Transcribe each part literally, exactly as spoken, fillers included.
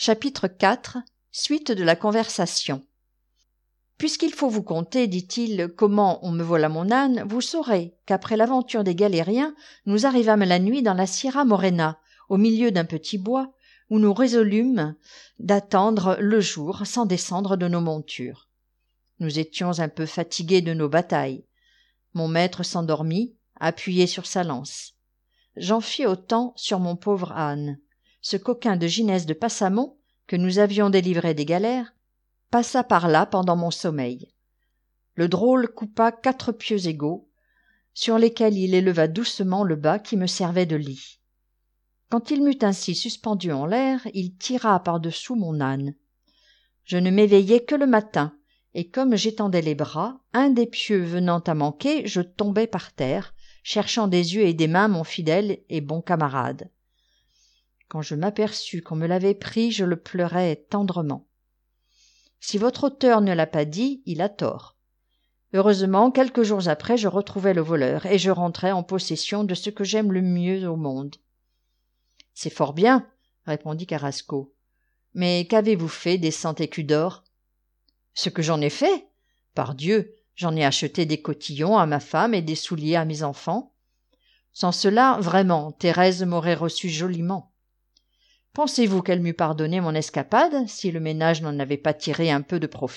Chapitre quatre. Suite de la conversation. Puisqu'il faut vous conter, dit-il, comment on me vola mon âne, vous saurez qu'après l'aventure des Galériens, nous arrivâmes la nuit dans la Sierra Morena, au milieu d'un petit bois, où nous résolûmes d'attendre le jour sans descendre de nos montures. Nous étions un peu fatigués de nos batailles. Mon maître s'endormit, appuyé sur sa lance. J'en fis autant sur mon pauvre âne. Ce coquin de Ginès de Passamon, que nous avions délivré des galères, passa par là pendant mon sommeil. Le drôle coupa quatre pieux égaux, sur lesquels il éleva doucement le bas qui me servait de lit. Quand il m'eut ainsi suspendu en l'air, il tira par-dessous mon âne. Je ne m'éveillai que le matin, et comme j'étendais les bras, un des pieux venant à manquer, je tombai par terre, cherchant des yeux et des mains mon fidèle et bon camarade. Quand je m'aperçus qu'on me l'avait pris, je le pleurai tendrement. Si votre auteur ne l'a pas dit, il a tort. Heureusement, quelques jours après, je retrouvai le voleur, et je rentrai en possession de ce que j'aime le mieux au monde. « C'est fort bien, » répondit Carrasco. « Mais qu'avez-vous fait des cent écus d'or ?»« Ce que j'en ai fait ? Pardieu, j'en ai acheté des cotillons à ma femme et des souliers à mes enfants. Sans cela, vraiment, Thérèse m'aurait reçu joliment. Pensez-vous qu'elle m'eût pardonné mon escapade, si le ménage n'en avait pas tiré un peu de profit ? »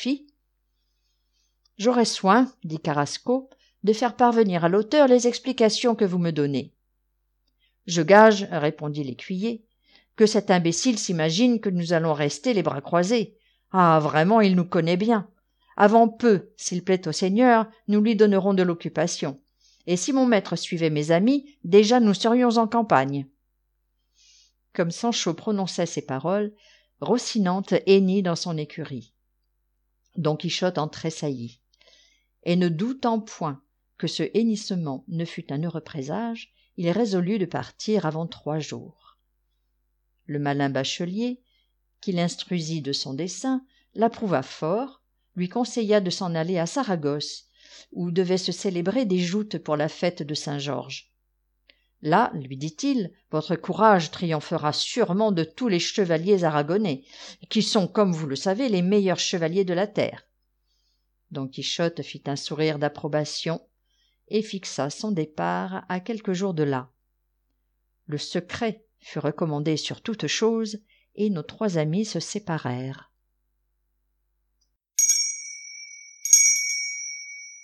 « J'aurai soin, dit Carrasco, de faire parvenir à l'auteur les explications que vous me donnez. »« Je gage, répondit l'écuyer, que cet imbécile s'imagine que nous allons rester les bras croisés. Ah, vraiment, il nous connaît bien. Avant peu, s'il plaît au Seigneur, nous lui donnerons de l'occupation. Et si mon maître suivait mes amis, déjà nous serions en campagne. » Comme Sancho prononçait ces paroles, Rocinante hennit dans son écurie. Don Quichotte en tressaillit. Et ne doutant point que ce hennissement ne fût un heureux présage, il résolut de partir avant trois jours. Le malin bachelier, qui l'instruisit de son dessein, l'approuva fort, lui conseilla de s'en aller à Saragosse, où devaient se célébrer des joutes pour la fête de Saint-Georges. Là, lui dit-il, votre courage triomphera sûrement de tous les chevaliers aragonais, qui sont, comme vous le savez, les meilleurs chevaliers de la terre. Don Quichotte fit un sourire d'approbation et fixa son départ à quelques jours de là. Le secret fut recommandé sur toute chose, et nos trois amis se séparèrent.